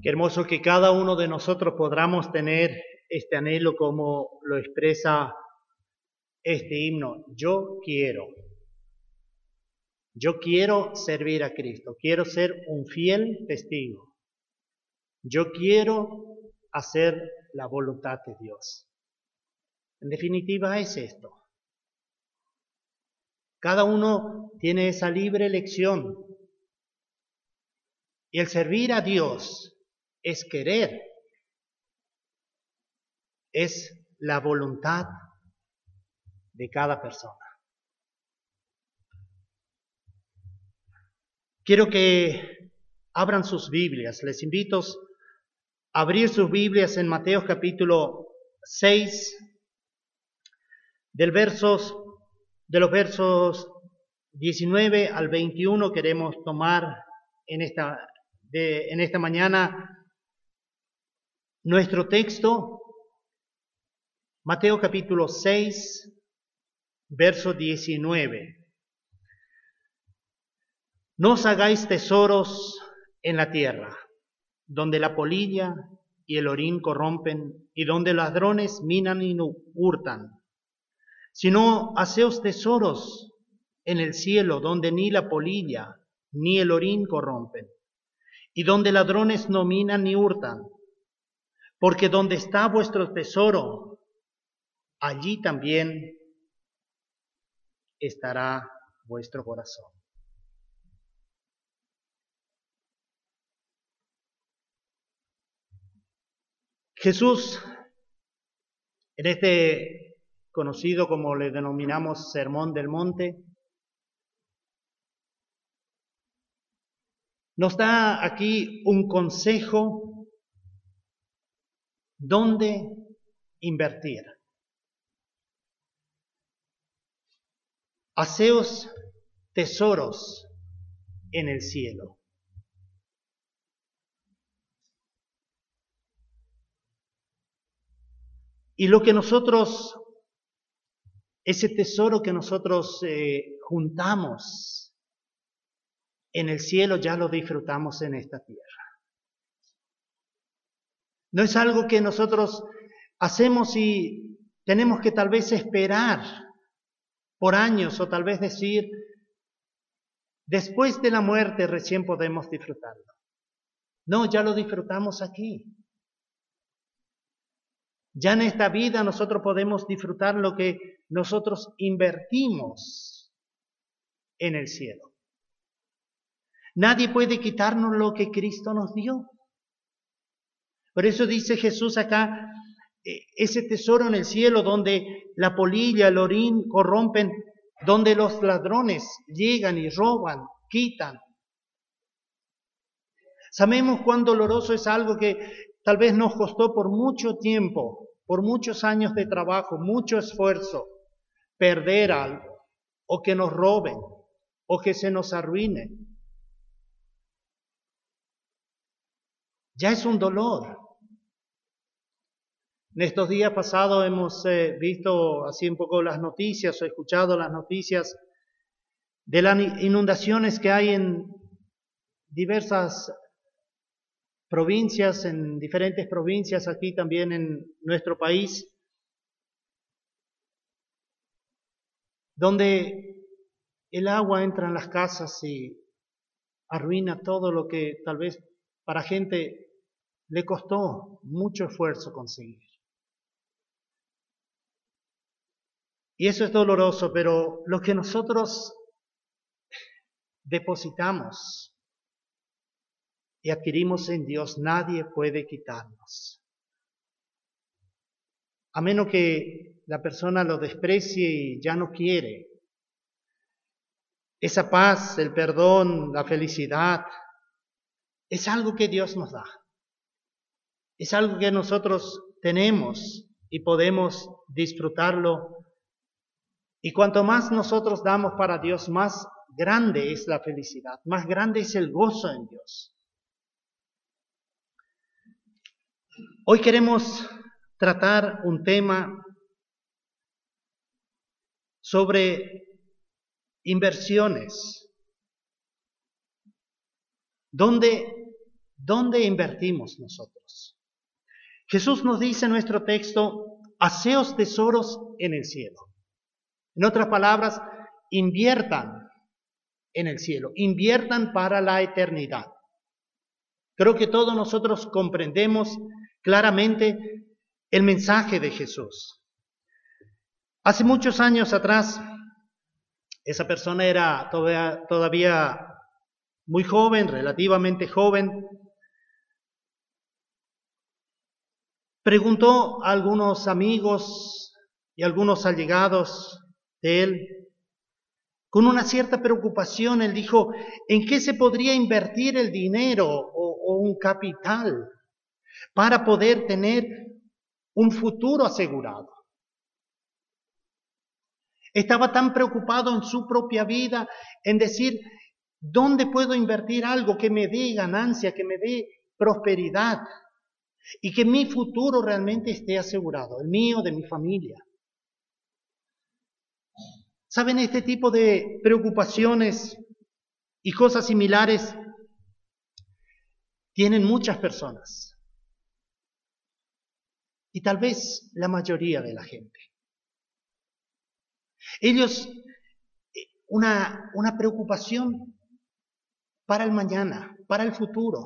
Qué hermoso que cada uno de nosotros podamos tener este anhelo como lo expresa este himno. Yo quiero servir a Cristo, quiero ser un fiel testigo. Yo quiero hacer la voluntad de Dios. En definitiva es esto. Cada uno tiene esa libre elección. Y el servir a Dios es querer, es la voluntad de cada persona. Quiero que abran sus Biblias. Les invito a abrir sus Biblias en Mateo capítulo 6, de los versos 19 al 21. Queremos tomar en esta mañana nuestro texto. Mateo capítulo 6, verso 19. No os hagáis tesoros en la tierra, donde la polilla y el orín corrompen, y donde ladrones minan y hurtan, sino haceos tesoros en el cielo, donde ni la polilla ni el orín corrompen, y donde ladrones no minan ni hurtan, porque donde está vuestro tesoro, allí también estará vuestro corazón. Jesús, en este conocido como le denominamos Sermón del Monte, nos da aquí un consejo dónde invertir. Haceos tesoros en el cielo. Y ese tesoro que nosotros juntamos en el cielo, ya lo disfrutamos en esta tierra. No es algo que nosotros hacemos y tenemos que tal vez esperar por años, o tal vez decir, después de la muerte recién podemos disfrutarlo. No, ya lo disfrutamos aquí. Ya en esta vida nosotros podemos disfrutar lo que nosotros invertimos en el cielo. Nadie puede quitarnos lo que Cristo nos dio. Por eso dice Jesús acá, ese tesoro en el cielo donde la polilla, el orín corrompen, donde los ladrones llegan y roban, quitan. Sabemos cuán doloroso es algo que tal vez nos costó por mucho tiempo, por muchos años de trabajo, mucho esfuerzo, perder algo, o que nos roben, o que se nos arruine. Ya es un dolor. En estos días pasados hemos visto así un poco las noticias, o escuchado las noticias de las inundaciones que hay en diversas provincias, en diferentes provincias aquí también en nuestro país, donde el agua entra en las casas y arruina todo lo que tal vez para gente le costó mucho esfuerzo conseguir. Y eso es doloroso, pero lo que nosotros depositamos y adquirimos en Dios, nadie puede quitarnos. A menos que la persona lo desprecie y ya no quiere. Esa paz, el perdón, la felicidad, es algo que Dios nos da. Es algo que nosotros tenemos y podemos disfrutarlo. Y cuanto más nosotros damos para Dios, más grande es la felicidad, más grande es el gozo en Dios. Hoy queremos tratar un tema sobre inversiones. ¿Dónde ¿Dónde invertimos nosotros? Jesús nos dice en nuestro texto, haceos tesoros en el cielo. En otras palabras, inviertan en el cielo, inviertan para la eternidad. Creo que todos nosotros comprendemos claramente el mensaje de Jesús. Hace muchos años atrás, esa persona era todavía muy joven, relativamente joven. Preguntó a algunos amigos y algunos allegados de él, con una cierta preocupación, él dijo, ¿en qué se podría invertir el dinero o un capital para poder tener un futuro asegurado? Estaba tan preocupado en su propia vida, en decir, ¿dónde puedo invertir algo que me dé ganancia, que me dé prosperidad y que mi futuro realmente esté asegurado, el mío, de mi familia? ¿Saben? Este tipo de preocupaciones y cosas similares tienen muchas personas y tal vez la mayoría de la gente. Ellos, una preocupación para el mañana, para el futuro.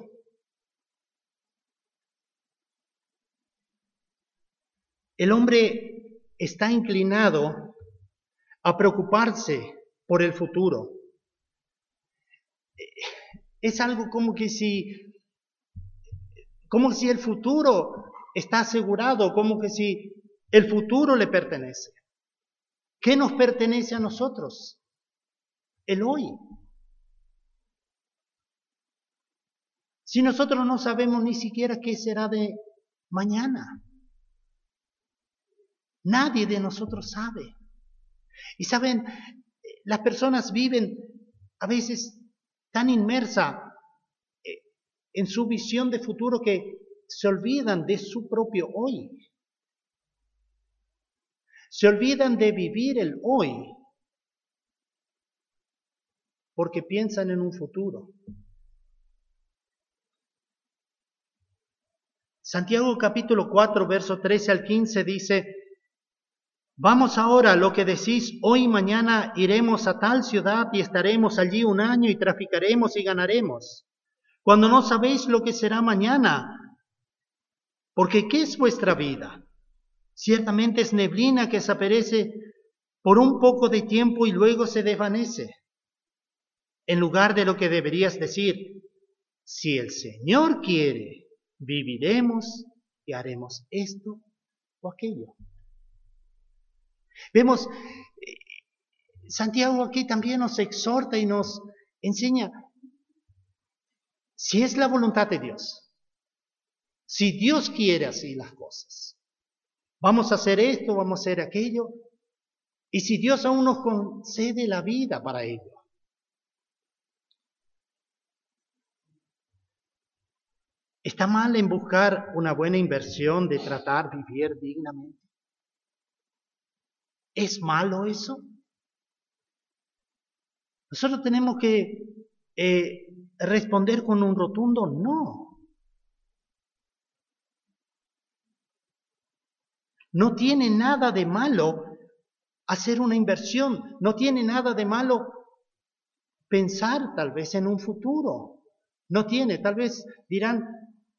El hombre está inclinado a preocuparse por el futuro. Es algo como si el futuro está asegurado, como que si el futuro le pertenece. ¿Qué nos pertenece a nosotros? El hoy. Si nosotros no sabemos ni siquiera qué será de mañana. Nadie de nosotros sabe. Y saben, las personas viven a veces tan inmersas en su visión de futuro que se olvidan de su propio hoy. Se olvidan de vivir el hoy porque piensan en un futuro. Santiago capítulo 4, verso 13 al 15 dice, vamos ahora, lo que decís, hoy y mañana iremos a tal ciudad y estaremos allí un año y traficaremos y ganaremos, cuando no sabéis lo que será mañana, porque ¿qué es vuestra vida? Ciertamente es neblina que se aparece por un poco de tiempo y luego se desvanece. En lugar de lo que deberías decir, si el Señor quiere, viviremos y haremos esto o aquello. Vemos, Santiago aquí también nos exhorta y nos enseña, si es la voluntad de Dios, si Dios quiere así las cosas, vamos a hacer esto, vamos a hacer aquello, y si Dios aún nos concede la vida para ello. ¿Está mal en buscar una buena inversión de tratar de vivir dignamente? ¿Es malo eso? Nosotros tenemos que responder con un rotundo no. No tiene nada de malo hacer una inversión, no tiene nada de malo pensar tal vez en un futuro. No tiene, tal vez dirán,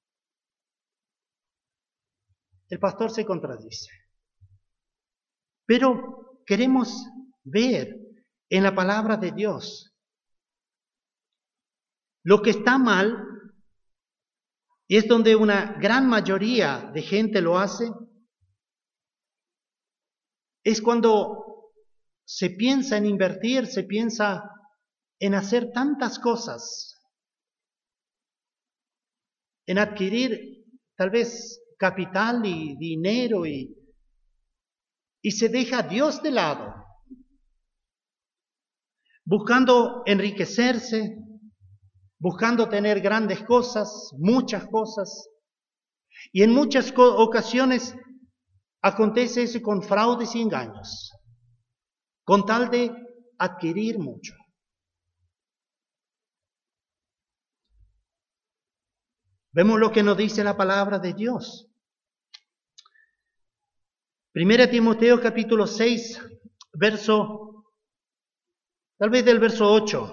el pastor se contradice. Pero queremos ver en la palabra de Dios lo que está mal, y es donde una gran mayoría de gente lo hace, es cuando se piensa en invertir, se piensa en hacer tantas cosas, en adquirir tal vez capital y dinero y se deja a Dios de lado, buscando enriquecerse, buscando tener grandes cosas, muchas cosas, y en muchas ocasiones acontece eso con fraudes y engaños, con tal de adquirir mucho. Vemos lo que nos dice la palabra de Dios. 1 Timoteo capítulo 6, tal vez del verso 8.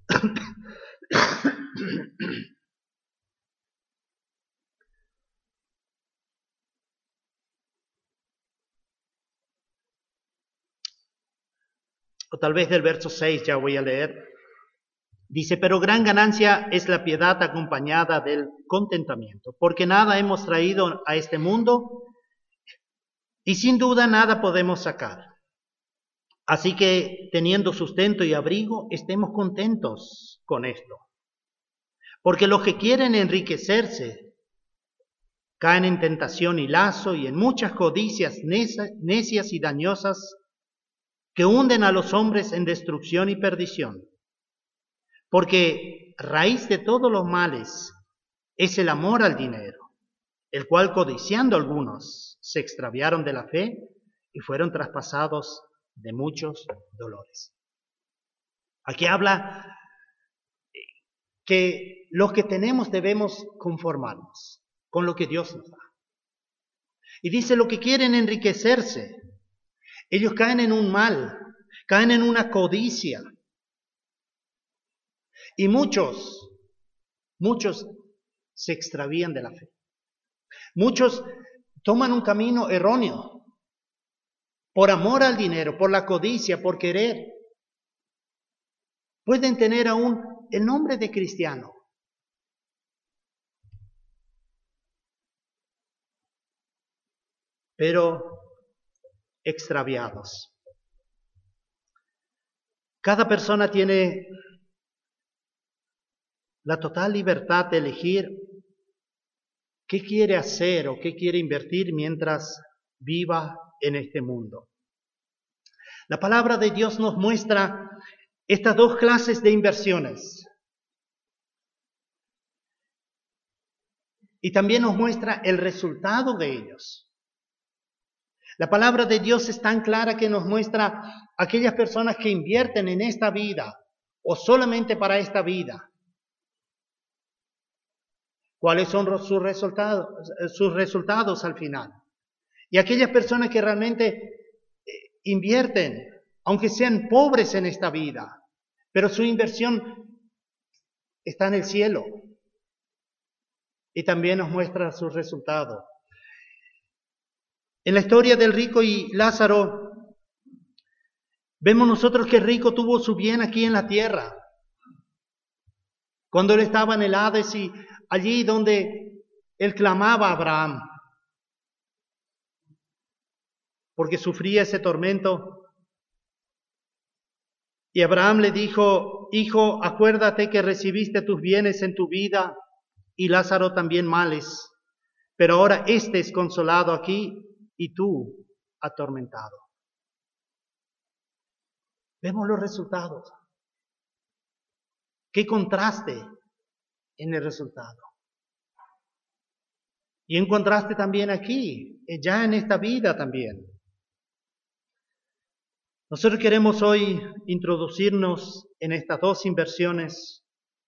O tal vez del verso 6 ya voy a leer. Dice, pero gran ganancia es la piedad acompañada del contentamiento, porque nada hemos traído a este mundo y sin duda nada podemos sacar. Así que teniendo sustento y abrigo, estemos contentos con esto. Porque los que quieren enriquecerse caen en tentación y lazo y en muchas codicias necias y dañosas que hunden a los hombres en destrucción y perdición. Porque raíz de todos los males es el amor al dinero, el cual codiciando algunos se extraviaron de la fe y fueron traspasados de muchos dolores. Aquí habla que los que tenemos debemos conformarnos con lo que Dios nos da. Y dice, lo que quieren enriquecerse, ellos caen en un mal, caen en una codicia. Y muchos se extravían de la fe. Muchos toman un camino erróneo por amor al dinero, por la codicia, por querer. Pueden tener aún el nombre de cristiano, pero extraviados. Cada persona tiene la total libertad de elegir qué quiere hacer o qué quiere invertir mientras viva en este mundo. La palabra de Dios nos muestra estas dos clases de inversiones. Y también nos muestra el resultado de ellos. La palabra de Dios es tan clara que nos muestra aquellas personas que invierten en esta vida o solamente para esta vida. ¿Cuáles son sus resultados al final? Y aquellas personas que realmente invierten, aunque sean pobres en esta vida, pero su inversión está en el cielo. Y también nos muestra sus resultados. En la historia del rico y Lázaro, vemos nosotros que el rico tuvo su bien aquí en la tierra. Cuando él estaba en el Hades y allí donde él clamaba a Abraham, porque sufría ese tormento. Y Abraham le dijo, hijo, acuérdate que recibiste tus bienes en tu vida y Lázaro también males, pero ahora éste es consolado aquí y tú atormentado. Vemos los resultados. Qué contraste en el resultado. Y en contraste también aquí, ya en esta vida también. Nosotros queremos hoy introducirnos en estas dos inversiones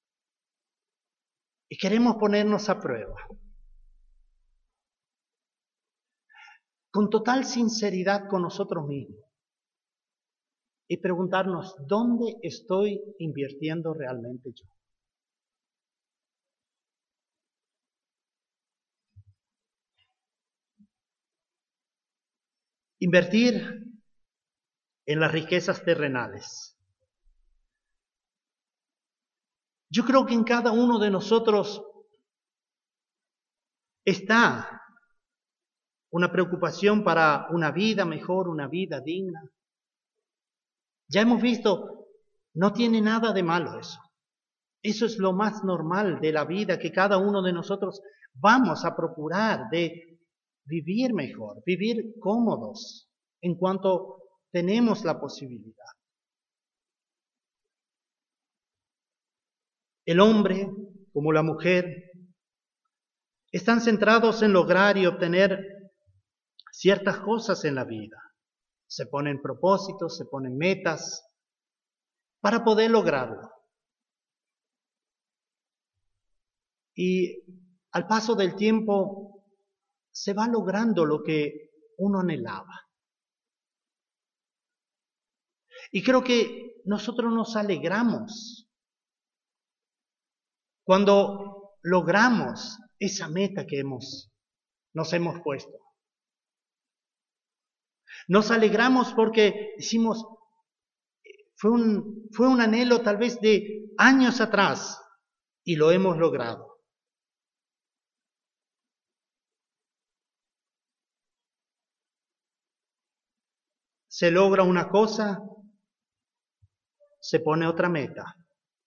y queremos ponernos a prueba. Con total sinceridad con nosotros mismos. Y preguntarnos, ¿dónde estoy invirtiendo realmente yo? Invertir en las riquezas terrenales. Yo creo que en cada uno de nosotros está una preocupación para una vida mejor, una vida digna. Ya hemos visto, no tiene nada de malo eso. Eso es lo más normal de la vida, que cada uno de nosotros vamos a procurar de vivir mejor, vivir cómodos en cuanto tenemos la posibilidad. El hombre, como la mujer, están centrados en lograr y obtener ciertas cosas en la vida. Se ponen propósitos, se ponen metas para poder lograrlo. Y al paso del tiempo se va logrando lo que uno anhelaba. Y creo que nosotros nos alegramos cuando logramos esa meta que nos hemos puesto. Nos alegramos porque decimos, fue un anhelo tal vez de años atrás y lo hemos logrado. Se logra una cosa, se pone otra meta.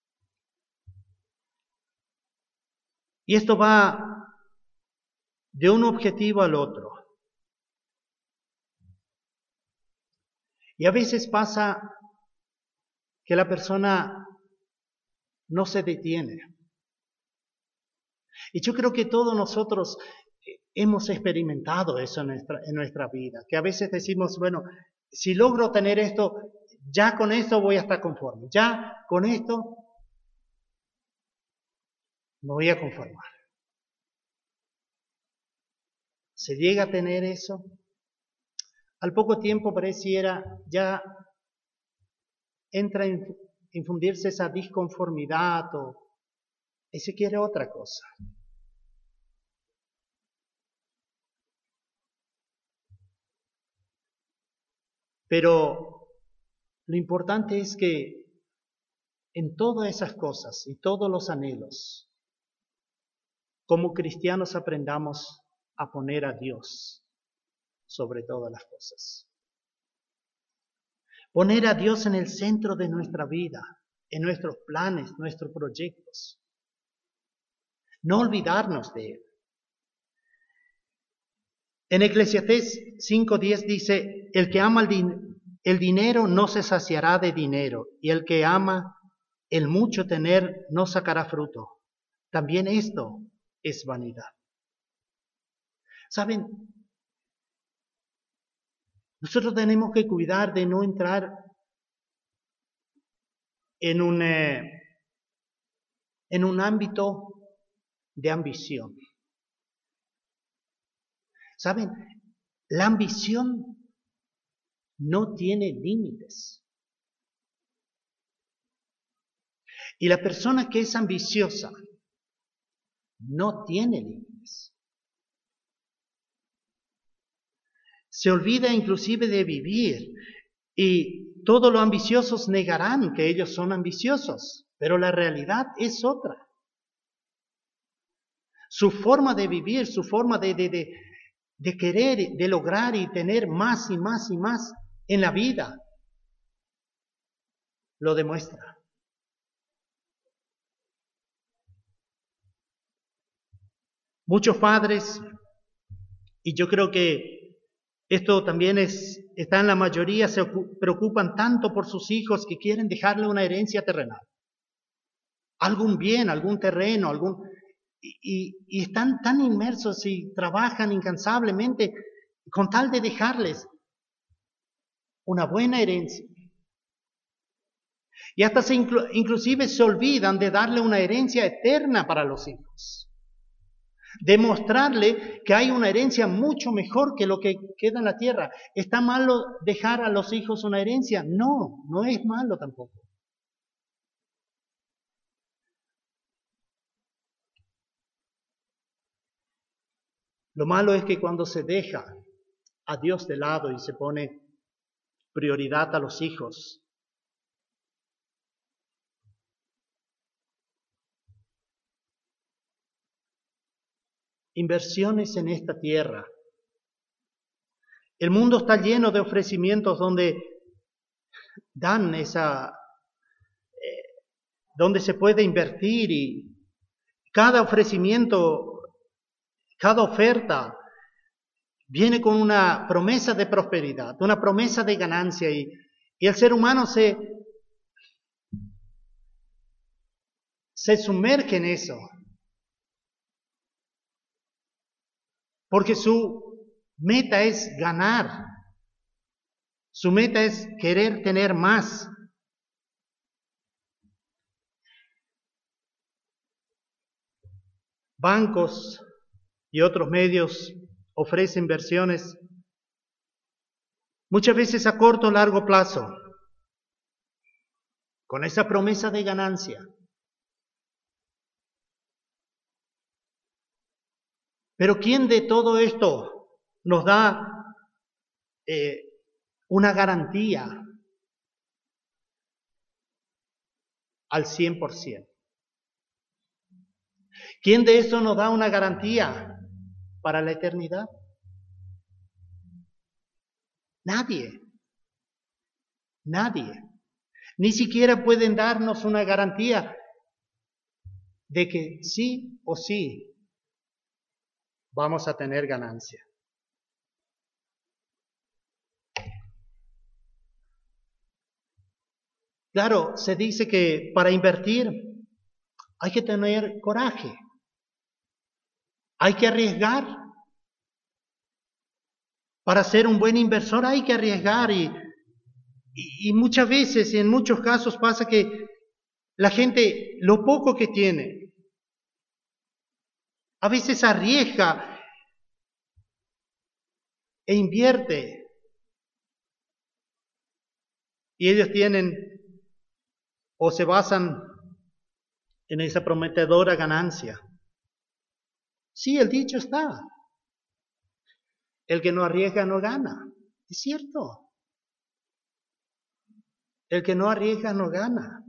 Y esto va de un objetivo al otro. Y a veces pasa que la persona no se detiene. Y yo creo que todos nosotros hemos experimentado eso en nuestra vida, que a veces decimos, bueno, si logro tener esto, ya con esto voy a estar conforme, ya con esto me voy a conformar. ¿Se llega a tener eso? Al poco tiempo pareciera ya entra a infundirse esa disconformidad y se quiere otra cosa. Pero lo importante es que en todas esas cosas y todos los anhelos, como cristianos aprendamos a poner a Dios sobre todas las cosas. Poner a Dios en el centro de nuestra vida, en nuestros planes, nuestros proyectos. No olvidarnos de Él. En Eclesiastés 5:10 dice, el que ama el dinero no se saciará de dinero, y el que ama el mucho tener no sacará fruto. También esto es vanidad. ¿Saben? Nosotros tenemos que cuidar de no entrar en un ámbito de ambición. ¿Saben? La ambición no tiene límites. Y la persona que es ambiciosa no tiene límites. Se olvida inclusive de vivir y todos los ambiciosos negarán que ellos son ambiciosos, pero la realidad es otra. Su forma de vivir, su forma de querer, de lograr y tener más y más y más en la vida, lo demuestra. Muchos padres, y yo creo que esto también está en la mayoría, se preocupan tanto por sus hijos que quieren dejarle una herencia terrenal. Algún bien, algún terreno, y están tan inmersos y trabajan incansablemente con tal de dejarles una buena herencia. Y hasta inclusive se olvidan de darle una herencia eterna para los hijos. Demostrarle que hay una herencia mucho mejor que lo que queda en la tierra. ¿Está malo dejar a los hijos una herencia? No, no es malo tampoco. Lo malo es que cuando se deja a Dios de lado y se pone prioridad a los hijos, inversiones en esta tierra. El mundo está lleno de ofrecimientos donde dan donde se puede invertir y cada ofrecimiento, cada oferta viene con una promesa de prosperidad, una promesa de ganancia y el ser humano se sumerge en eso. Porque su meta es ganar. Su meta es querer tener más. bancos y otros medios ofrecen inversiones muchas veces a corto o largo plazo, con esa promesa de ganancia. Pero ¿quién de todo esto nos da una garantía al 100%? ¿Quién de esto nos da una garantía para la eternidad? Nadie. Nadie. Ni siquiera pueden darnos una garantía de que sí o sí vamos a tener ganancia. Claro, se dice que para invertir hay que tener coraje, hay que arriesgar. Para ser un buen inversor hay que arriesgar y muchas veces, en muchos casos pasa que la gente, lo poco que tiene, a veces arriesga e invierte. Y ellos tienen o se basan en esa prometedora ganancia. Sí, el dicho está. El que no arriesga no gana. Es cierto. El que no arriesga no gana.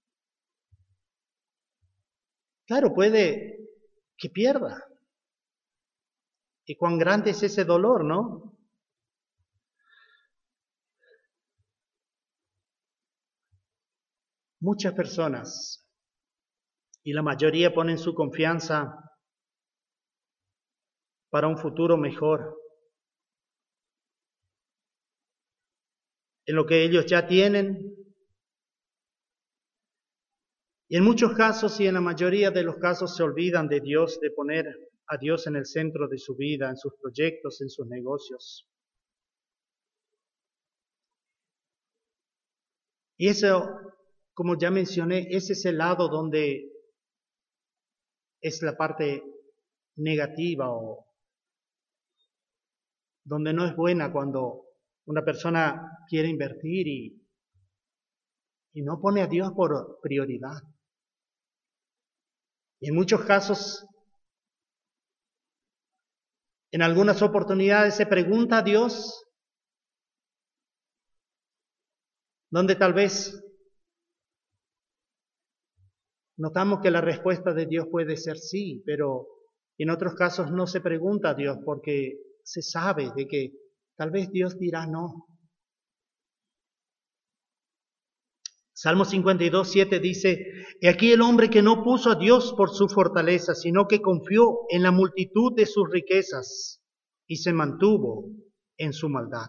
Claro, puede que pierda. Y cuán grande es ese dolor, ¿no? Muchas personas, y la mayoría ponen su confianza para un futuro mejor en lo que ellos ya tienen. Y en muchos casos y en la mayoría de los casos se olvidan de Dios, de poner a Dios en el centro de su vida, en sus proyectos, en sus negocios. Y eso, como ya mencioné, ese es el lado donde es la parte negativa o donde no es buena cuando una persona quiere invertir y no pone a Dios por prioridad. Y en muchos casos, en algunas oportunidades se pregunta a Dios, donde tal vez notamos que la respuesta de Dios puede ser sí, pero en otros casos no se pregunta a Dios porque se sabe de que tal vez Dios dirá no. Salmo 52:7 dice, «He aquí el hombre que no puso a Dios por su fortaleza, sino que confió en la multitud de sus riquezas y se mantuvo en su maldad».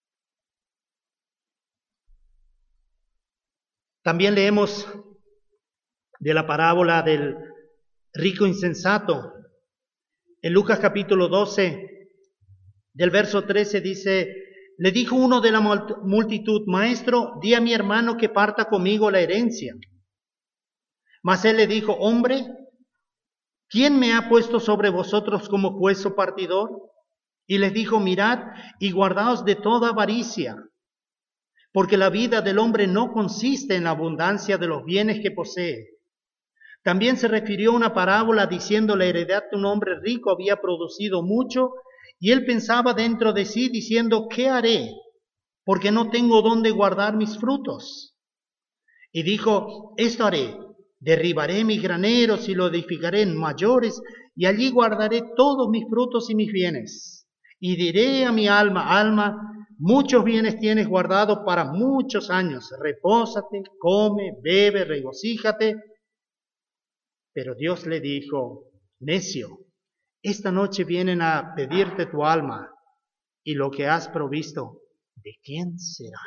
También leemos de la parábola del rico insensato. En Lucas capítulo 12, del verso 13 dice, le dijo uno de la multitud, «Maestro, di a mi hermano que parta conmigo la herencia». Mas él le dijo, «Hombre, ¿quién me ha puesto sobre vosotros como juez o partidor?» Y les dijo, «Mirad y guardaos de toda avaricia, porque la vida del hombre no consiste en la abundancia de los bienes que posee». También se refirió una parábola diciendo, la heredad de un hombre rico había producido mucho, y él pensaba dentro de sí diciendo, ¿qué haré? Porque no tengo dónde guardar mis frutos. Y dijo, esto haré, derribaré mis graneros y lo edificaré en mayores, y allí guardaré todos mis frutos y mis bienes. Y diré a mi alma, alma, muchos bienes tienes guardados para muchos años, repósate, come, bebe, regocíjate. Pero Dios le dijo, necio, esta noche vienen a pedirte tu alma, y lo que has provisto, ¿de quién será?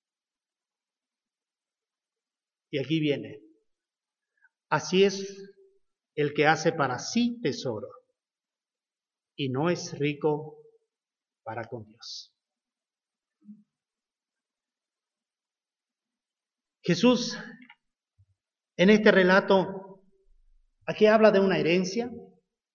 Y aquí viene, así es el que hace para sí tesoro, y no es rico para con Dios. Jesús, en este relato, aquí habla de una herencia,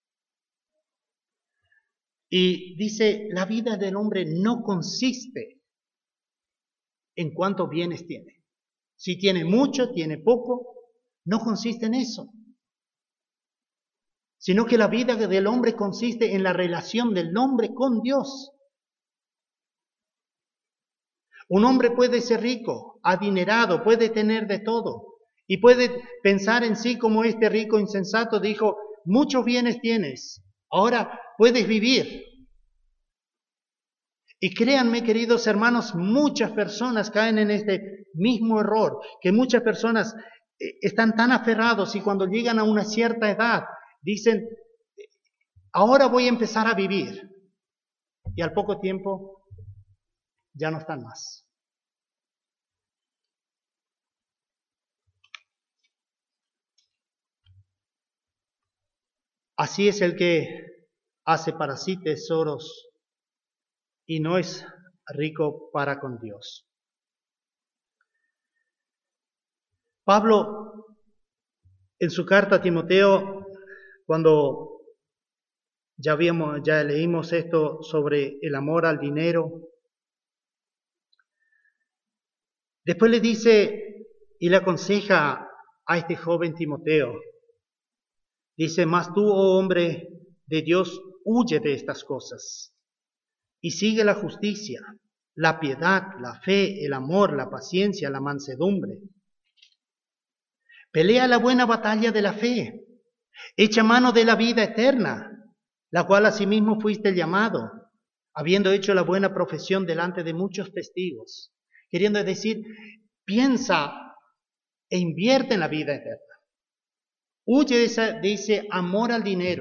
Y dice, la vida del hombre no consiste en cuántos bienes tiene. Si tiene mucho, tiene poco, no consiste en eso. Sino que la vida del hombre consiste en la relación del hombre con Dios. Un hombre puede ser rico, adinerado, puede tener de todo. Y puede pensar en sí como este rico insensato dijo, muchos bienes tienes, ahora puedes vivir. Y créanme, queridos hermanos, muchas personas caen en este mismo error, que muchas personas están tan aferrados y cuando llegan a una cierta edad dicen, ahora voy a empezar a vivir. Y al poco tiempo ya no están más. Así es el que hace para sí tesoros y no es rico para con Dios. Pablo, en su carta a Timoteo, cuando ya leímos esto sobre el amor al dinero, después le dice y le aconseja a este joven Timoteo, dice, mas tú, oh hombre de Dios, huye de estas cosas y sigue la justicia, la piedad, la fe, el amor, la paciencia, la mansedumbre. Pelea la buena batalla de la fe, echa mano de la vida eterna, la cual asimismo fuiste llamado, habiendo hecho la buena profesión delante de muchos testigos. Queriendo decir, piensa e invierte en la vida eterna. Huye de ese amor al dinero.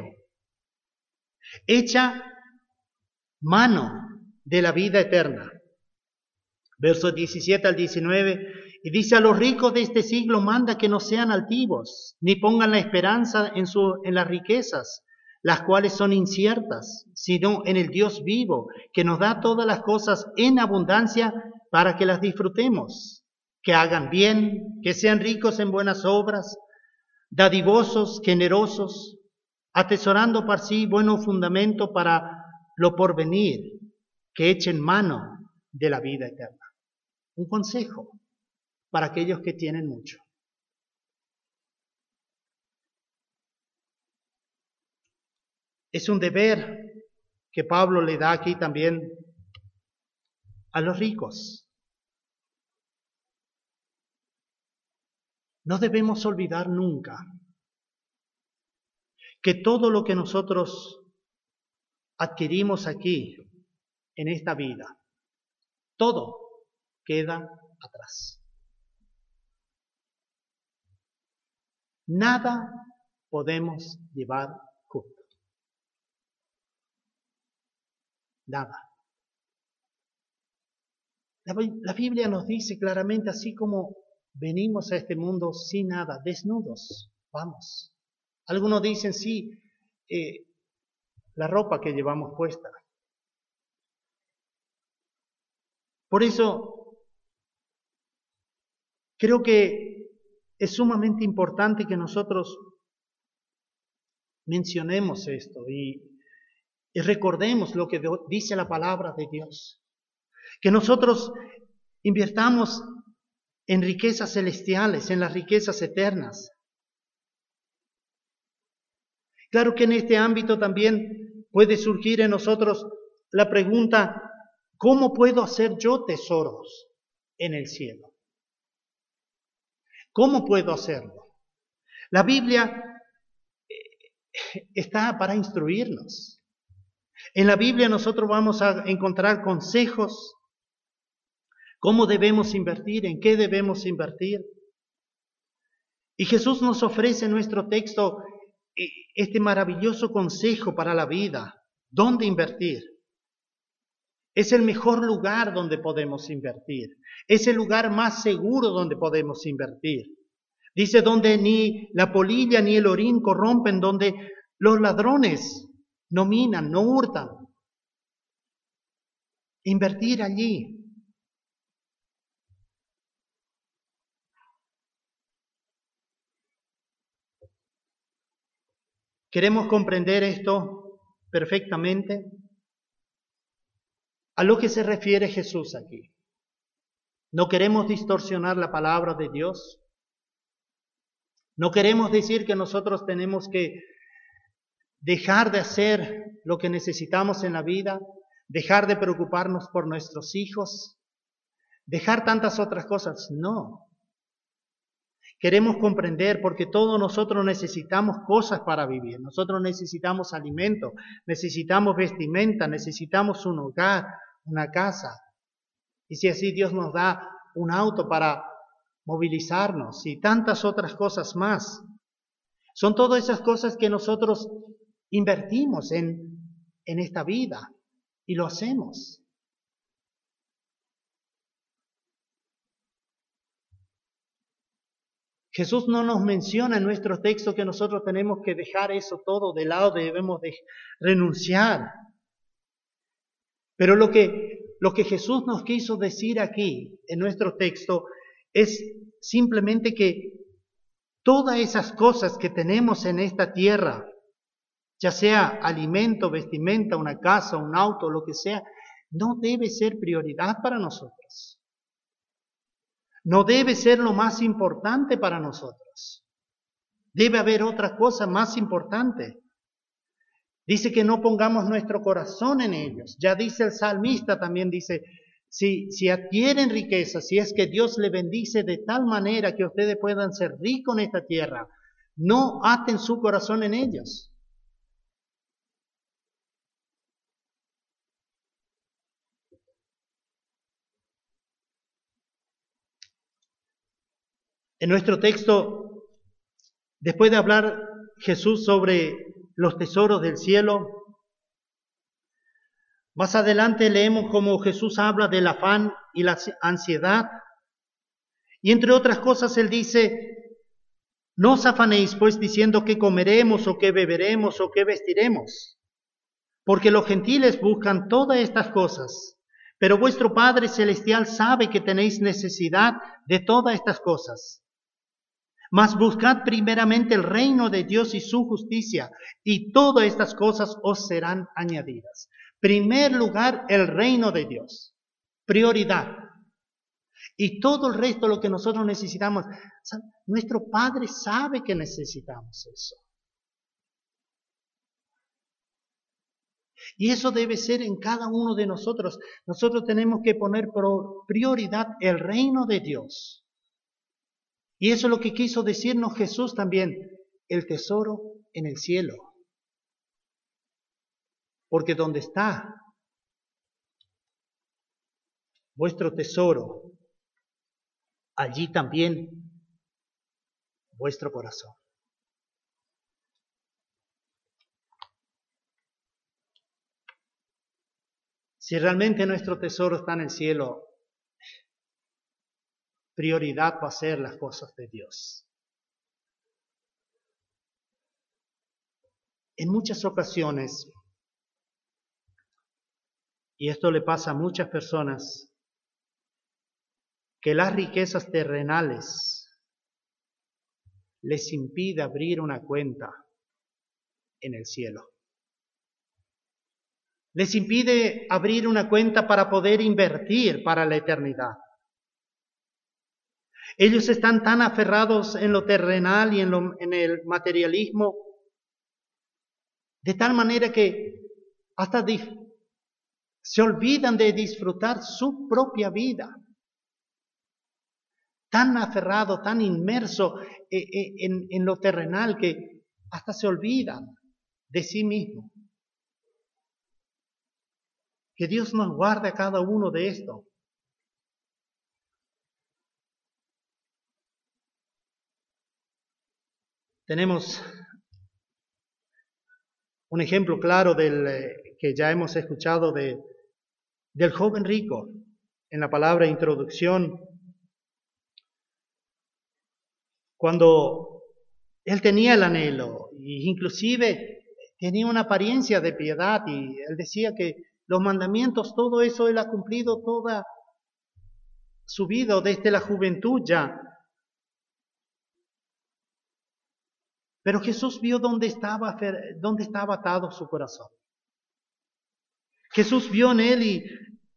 Echa mano de la vida eterna. Versos 17 al 19. Y dice, a los ricos de este siglo manda que no sean altivos, ni pongan la esperanza en las riquezas, las cuales son inciertas, sino en el Dios vivo, que nos da todas las cosas en abundancia para que las disfrutemos. Que hagan bien, que sean ricos en buenas obras, dadivosos, generosos, atesorando para sí bueno fundamento para lo porvenir, que echen mano de la vida eterna. Un consejo para aquellos que tienen mucho. Es un deber que Pablo le da aquí también a los ricos. No debemos olvidar nunca que todo lo que nosotros adquirimos aquí, en esta vida, todo queda atrás. Nada podemos llevar junto. Nada. La Biblia nos dice claramente, así como venimos a este mundo sin nada, desnudos, vamos. Algunos dicen, sí, la ropa que llevamos puesta. Por eso, creo que es sumamente importante que nosotros mencionemos esto y recordemos lo que dice la palabra de Dios. Que nosotros invirtamos en riquezas celestiales, en las riquezas eternas. Claro que en este ámbito también puede surgir en nosotros la pregunta, ¿cómo puedo hacer yo tesoros en el cielo? ¿Cómo puedo hacerlo? La Biblia está para instruirnos. En la Biblia nosotros vamos a encontrar consejos, cómo debemos invertir, en qué debemos invertir. Y Jesús nos ofrece en nuestro texto este maravilloso consejo para la vida, dónde invertir. Es el mejor lugar donde podemos invertir. Es el lugar más seguro donde podemos invertir. Dice, donde ni la polilla ni el orín corrompen, donde los ladrones no minan, no hurtan. Invertir allí. ¿Queremos comprender esto perfectamente? a lo que se refiere Jesús aquí. No queremos distorsionar la palabra de Dios. No queremos decir que nosotros tenemos que dejar de hacer lo que necesitamos en la vida, dejar de preocuparnos por nuestros hijos, dejar tantas otras cosas. No. Queremos comprender porque todos nosotros necesitamos cosas para vivir. Nosotros necesitamos alimento, necesitamos vestimenta, necesitamos un hogar, una casa. Y si así Dios nos da un auto para movilizarnos y tantas otras cosas más. Son todas esas cosas que nosotros invertimos en esta vida y lo hacemos. Jesús no nos menciona en nuestro texto que nosotros tenemos que dejar eso todo de lado, debemos de renunciar. Pero lo que Jesús nos quiso decir aquí en nuestro texto es simplemente que todas esas cosas que tenemos en esta tierra, ya sea alimento, vestimenta, una casa, un auto, lo que sea, no debe ser prioridad para nosotros. No debe ser lo más importante para nosotros. Debe haber otra cosa más importante. Dice que no pongamos nuestro corazón en ellos. Ya dice el salmista, también dice, si adquieren riqueza, si es que Dios le bendice de tal manera que ustedes puedan ser ricos en esta tierra, no aten su corazón en ellos. En nuestro texto, después de hablar Jesús sobre los tesoros del cielo, más adelante leemos cómo Jesús habla del afán y la ansiedad. Y entre otras cosas, Él dice, no os afanéis pues diciendo qué comeremos o qué beberemos o qué vestiremos, porque los gentiles buscan todas estas cosas, pero vuestro Padre Celestial sabe que tenéis necesidad de todas estas cosas. Mas buscad primeramente el reino de Dios y su justicia, y todas estas cosas os serán añadidas. Primer lugar, el reino de Dios. Prioridad. Y todo el resto, lo que nosotros necesitamos, nuestro Padre sabe que necesitamos eso. Y eso debe ser en cada uno de nosotros. Nosotros tenemos que poner por prioridad el reino de Dios. Y eso es lo que quiso decirnos Jesús también, el tesoro en el cielo. Porque donde está vuestro tesoro, allí también vuestro corazón. Si realmente nuestro tesoro está en el cielo, prioridad va a ser las cosas de Dios. En muchas ocasiones, y esto le pasa a muchas personas, que las riquezas terrenales les impide abrir una cuenta en el cielo. Les impide abrir una cuenta para poder invertir para la eternidad. Ellos están tan aferrados en lo terrenal y en el materialismo, de tal manera que hasta se olvidan de disfrutar su propia vida. Tan aferrado, tan inmerso en lo terrenal que hasta se olvidan de sí mismo. Que Dios nos guarde a cada uno de esto. Tenemos un ejemplo claro que ya hemos escuchado del joven rico en la palabra introducción, cuando él tenía el anhelo, e inclusive tenía una apariencia de piedad, y él decía que los mandamientos, todo eso él ha cumplido toda su vida, desde la juventud ya. Pero Jesús vio dónde estaba atado su corazón. Jesús vio en él y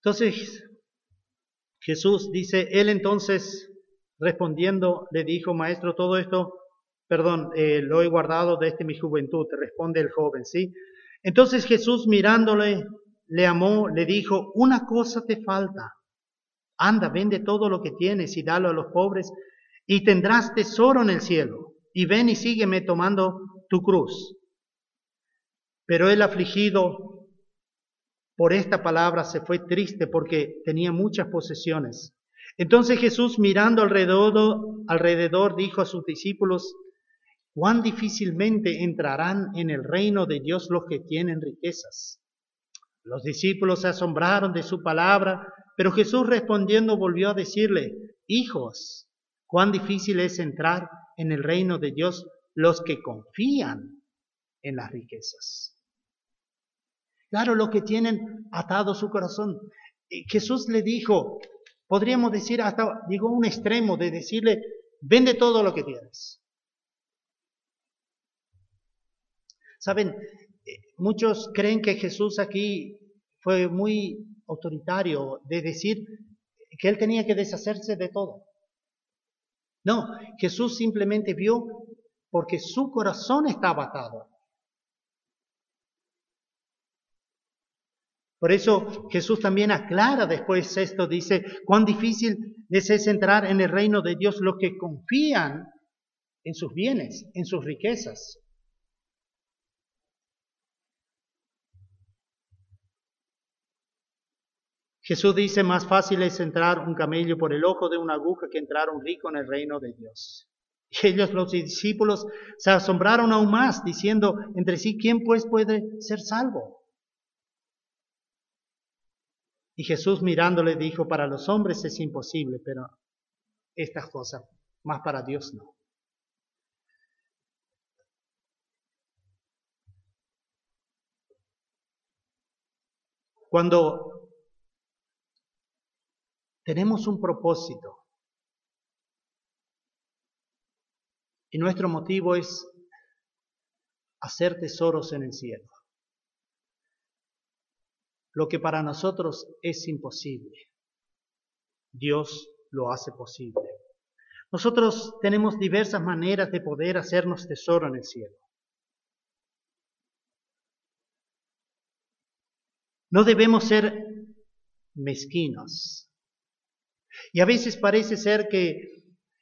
Entonces Jesús dice, él entonces respondiendo le dijo, maestro, todo esto, lo he guardado desde mi juventud, responde el joven, ¿sí? Entonces Jesús mirándole, le amó, le dijo, una cosa te falta. Anda, vende todo lo que tienes y dalo a los pobres y tendrás tesoro en el cielo. Y ven y sígueme tomando tu cruz. Pero él afligido por esta palabra se fue triste porque tenía muchas posesiones. Entonces Jesús mirando alrededor dijo a sus discípulos, cuán difícilmente entrarán en el reino de Dios los que tienen riquezas. Los discípulos se asombraron de su palabra, pero Jesús respondiendo volvió a decirle, hijos, cuán difícil es entrar en el reino de Dios los que confían en las riquezas. Claro, los que tienen atado su corazón. Jesús le dijo, podríamos decir, hasta llegó a un extremo de decirle, vende todo lo que tienes. Saben, muchos creen que Jesús aquí fue muy autoritario de decir que él tenía que deshacerse de todo. No, Jesús simplemente vio porque su corazón estaba atado. Por eso Jesús también aclara después esto, dice, cuán difícil les es entrar en el reino de Dios los que confían en sus bienes, en sus riquezas. Jesús dice, más fácil es entrar un camello por el ojo de una aguja que entrar un rico en el reino de Dios. Y ellos, los discípulos, se asombraron aún más, diciendo entre sí, ¿quién pues puede ser salvo? Y Jesús mirándole dijo, para los hombres es imposible, pero estas cosas, más para Dios no. Cuando tenemos un propósito y nuestro motivo es hacer tesoros en el cielo, lo que para nosotros es imposible, Dios lo hace posible. Nosotros tenemos diversas maneras de poder hacernos tesoro en el cielo. No debemos ser mezquinos. Y a veces parece ser que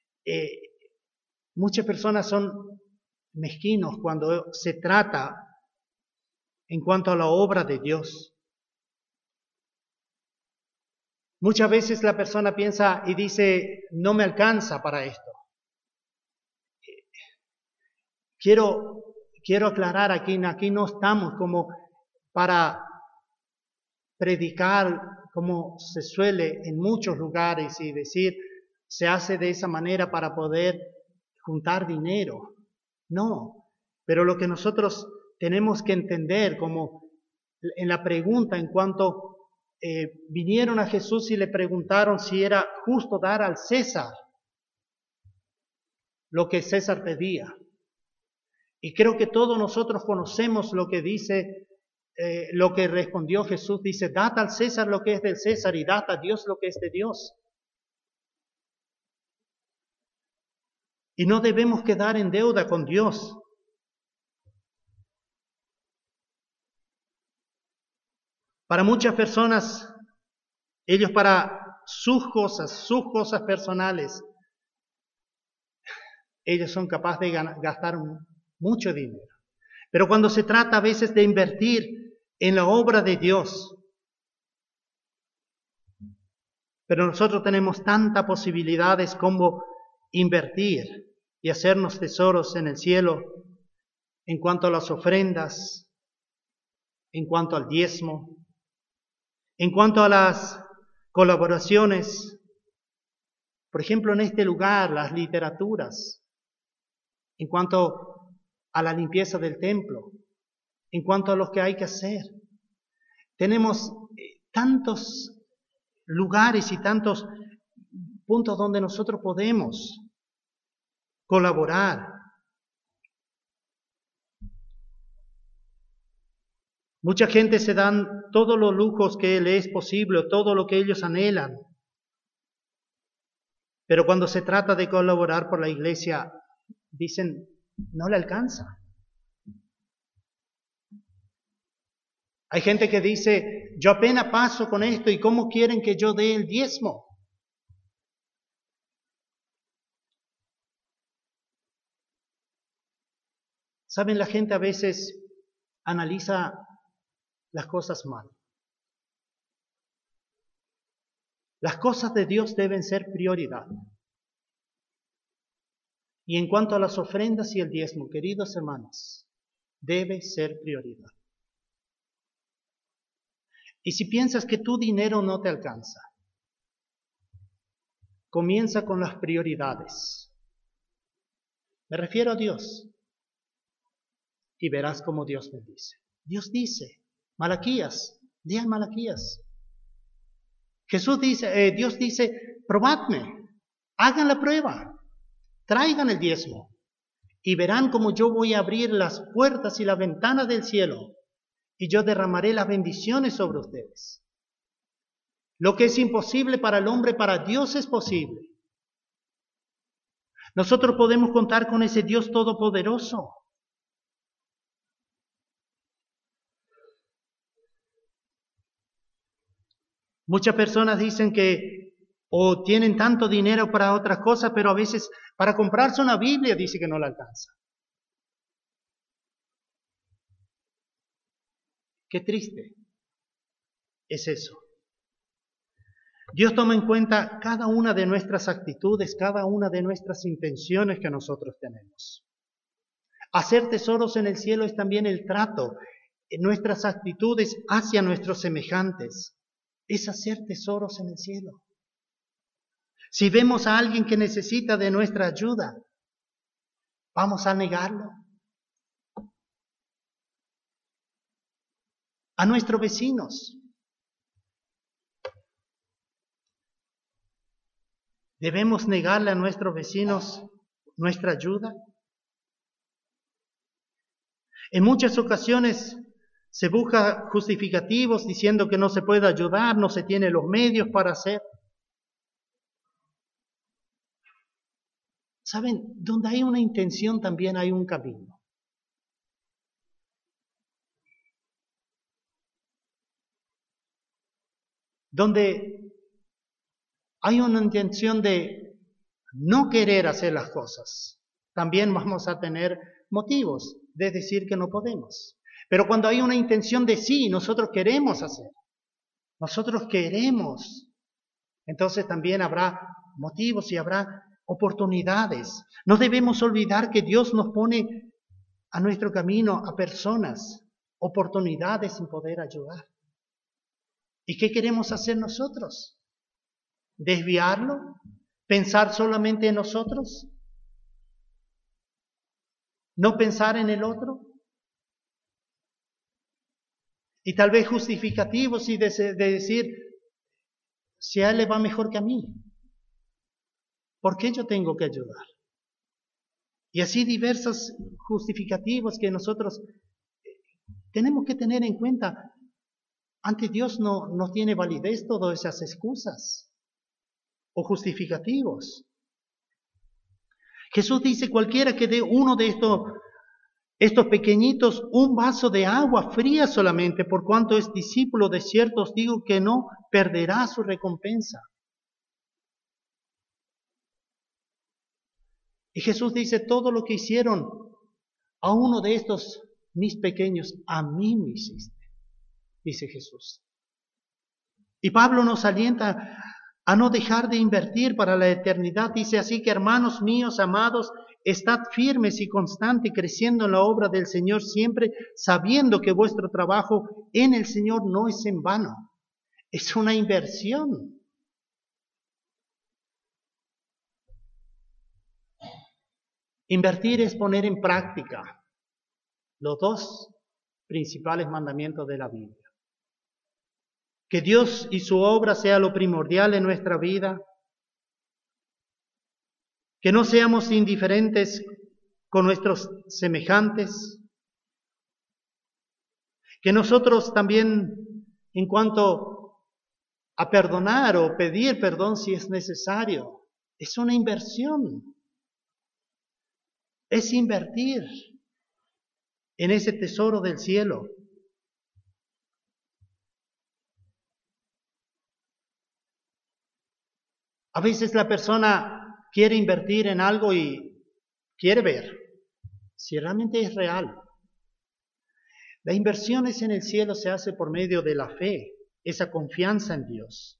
muchas personas son mezquinos cuando se trata en cuanto a la obra de Dios. Muchas veces la persona piensa y dice, no me alcanza para esto. Quiero aclarar aquí no estamos como para predicar como se suele en muchos lugares y decir, se hace de esa manera para poder juntar dinero. No, pero lo que nosotros tenemos que entender como en la pregunta en cuanto vinieron a Jesús y le preguntaron si era justo dar al César lo que César pedía. Y creo que todos nosotros conocemos lo que dice, lo que respondió Jesús. Dice, dad al César lo que es del César y dad a Dios lo que es de Dios. Y no debemos quedar en deuda con Dios. Para muchas personas, ellos para sus cosas personales, ellos son capaces de gastar mucho dinero. Pero cuando se trata a veces de invertir en la obra de Dios, pero nosotros tenemos tantas posibilidades como invertir y hacernos tesoros en el cielo en cuanto a las ofrendas, en cuanto al diezmo, en cuanto a las colaboraciones, por ejemplo en este lugar, las literaturas, en cuanto a la limpieza del templo, en cuanto a lo que hay que hacer. Tenemos tantos lugares y tantos puntos donde nosotros podemos colaborar. Mucha gente se dan todos los lujos que le es posible, todo lo que ellos anhelan. Pero cuando se trata de colaborar por la iglesia, dicen, no le alcanza. Hay gente que dice, yo apenas paso con esto y ¿cómo quieren que yo dé el diezmo? Saben, la gente a veces analiza las cosas mal. Las cosas de Dios deben ser prioridad. Y en cuanto a las ofrendas y el diezmo, queridos hermanos, debe ser prioridad. Y si piensas que tu dinero no te alcanza, comienza con las prioridades. Me refiero a Dios. Y verás cómo Dios bendice. Dios dice, Malaquías, lea Malaquías. Dios dice, probadme, hagan la prueba, traigan el diezmo y verán cómo yo voy a abrir las puertas y las ventanas del cielo y yo derramaré las bendiciones sobre ustedes. Lo que es imposible para el hombre, para Dios es posible. Nosotros podemos contar con ese Dios todopoderoso. Muchas personas dicen que o tienen tanto dinero para otras cosas, pero a veces para comprarse una Biblia dice que no la alcanza. Qué triste es eso. Dios toma en cuenta cada una de nuestras actitudes, cada una de nuestras intenciones que nosotros tenemos. Hacer tesoros en el cielo es también el trato, en nuestras actitudes hacia nuestros semejantes. Es hacer tesoros en el cielo. Si vemos a alguien que necesita de nuestra ayuda, ¿vamos a negarlo? A nuestros vecinos. ¿Debemos negarle a nuestros vecinos nuestra ayuda? En muchas ocasiones se busca justificativos diciendo que no se puede ayudar, no se tiene los medios para hacer. ¿Saben? Donde hay una intención también hay un camino. Donde hay una intención de no querer hacer las cosas, también vamos a tener motivos de decir que no podemos. Pero cuando hay una intención de sí, nosotros queremos hacer, nosotros queremos, entonces también habrá motivos y habrá oportunidades. No debemos olvidar que Dios nos pone a nuestro camino a personas, oportunidades en poder ayudar. ¿Y qué queremos hacer nosotros? ¿Desviarlo? ¿Pensar solamente en nosotros? ¿No pensar en el otro? Y tal vez justificativos y de decir, si a él le va mejor que a mí, ¿por qué yo tengo que ayudar? Y así diversos justificativos que nosotros tenemos que tener en cuenta. Ante Dios no tiene validez todas esas excusas o justificativos. Jesús dice, cualquiera que dé uno de estos pequeñitos un vaso de agua fría solamente, por cuanto es discípulo, de cierto os digo que no perderá su recompensa. Y Jesús dice, todo lo que hicieron a uno de estos mis pequeños, a mí me hiciste, dice Jesús. Y Pablo nos alienta a no dejar de invertir para la eternidad. Dice así que, hermanos míos amados, estad firmes y constantes, creciendo en la obra del Señor siempre, sabiendo que vuestro trabajo en el Señor no es en vano. Es una inversión. Invertir es poner en práctica los dos principales mandamientos de la Biblia. Que Dios y su obra sea lo primordial en nuestra vida. Que no seamos indiferentes con nuestros semejantes. Que nosotros también, en cuanto a perdonar o pedir perdón si es necesario, es una inversión. Es invertir en ese tesoro del cielo. A veces la persona quiere invertir en algo y quiere ver si realmente es real. La inversión en el cielo se hace por medio de la fe, esa confianza en Dios.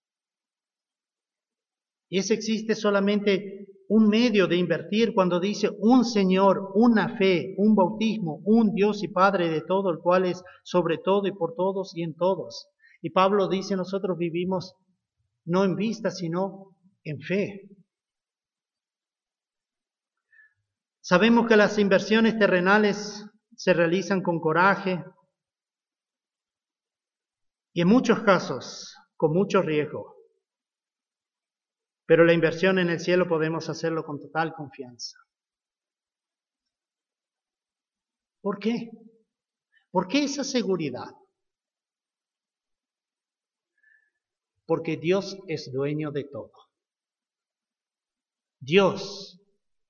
Y ese existe solamente un medio de invertir cuando dice un Señor, una fe, un bautismo, un Dios y Padre de todo, el cual es sobre todo y por todos y en todos. Y Pablo dice, nosotros vivimos no en vista, sino en fe. Sabemos que las inversiones terrenales se realizan con coraje y en muchos casos con mucho riesgo. Pero la inversión en el cielo podemos hacerlo con total confianza. ¿Por qué? ¿Por qué esa seguridad? Porque Dios es dueño de todo. Dios,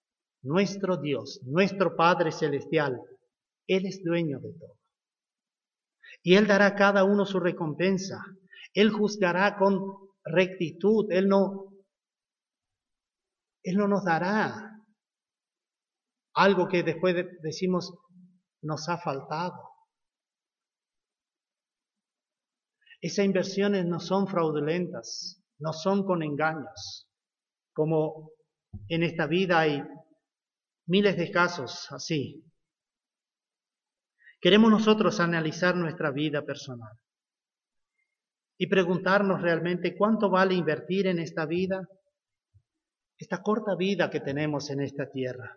nuestro Padre Celestial, Él es dueño de todo. Y Él dará a cada uno su recompensa. Él juzgará con rectitud. Él no nos dará algo que después decimos nos ha faltado. Esas inversiones no son fraudulentas, no son con engaños, como en esta vida hay miles de casos así. Queremos nosotros analizar nuestra vida personal y preguntarnos realmente cuánto vale invertir en esta vida, esta corta vida que tenemos en esta tierra.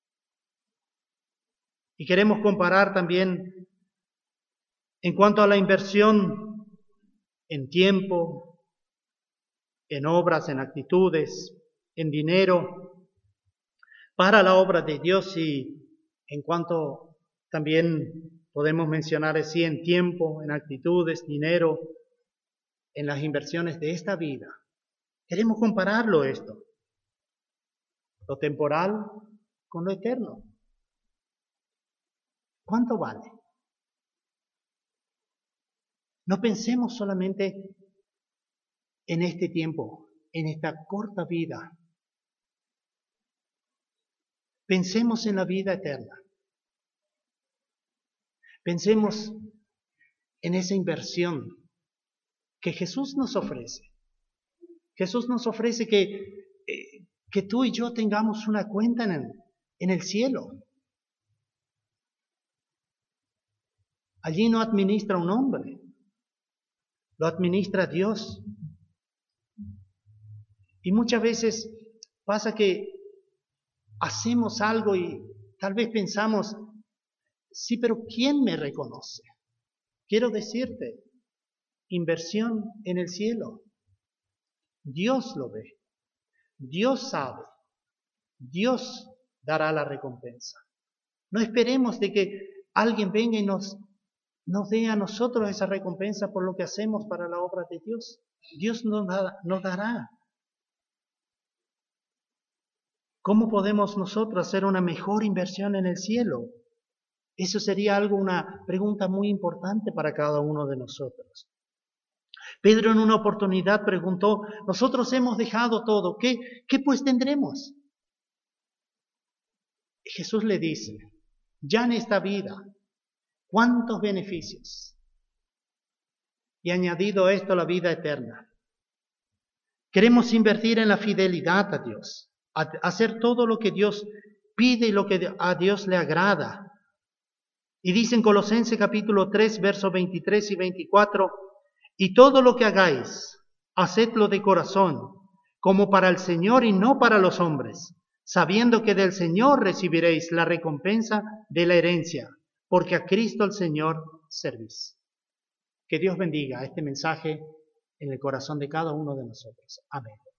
Y queremos comparar también en cuanto a la inversión en tiempo, en obras, en actitudes, en dinero, para la obra de Dios, y en cuanto también podemos mencionar así en tiempo, en actitudes, dinero, en las inversiones de esta vida. Queremos compararlo esto, lo temporal con lo eterno. ¿Cuánto vale? No pensemos solamente en este tiempo, en esta corta vida. Pensemos en la vida eterna. Pensemos en esa inversión que Jesús nos ofrece. Jesús nos ofrece que tú y yo tengamos una cuenta en el cielo. Allí no administra un hombre, lo administra Dios. Y muchas veces pasa que hacemos algo y tal vez pensamos, sí, pero ¿quién me reconoce? Quiero decirte, inversión en el cielo. Dios lo ve, Dios sabe, Dios dará la recompensa. No esperemos de que alguien venga y nos dé a nosotros esa recompensa por lo que hacemos para la obra de Dios. Dios nos dará. ¿Cómo podemos nosotros hacer una mejor inversión en el cielo? Eso sería una pregunta muy importante para cada uno de nosotros. Pedro en una oportunidad preguntó, nosotros hemos dejado todo, ¿qué pues tendremos? Jesús le dice, ya en esta vida, ¿cuántos beneficios? Y añadido a esto la vida eterna. Queremos invertir en la fidelidad a Dios, hacer todo lo que Dios pide y lo que a Dios le agrada. Y dice en Colosenses capítulo 3, versos 23 y 24, y todo lo que hagáis, hacedlo de corazón, como para el Señor y no para los hombres, sabiendo que del Señor recibiréis la recompensa de la herencia, porque a Cristo el Señor servís. Que Dios bendiga este mensaje en el corazón de cada uno de nosotros. Amén.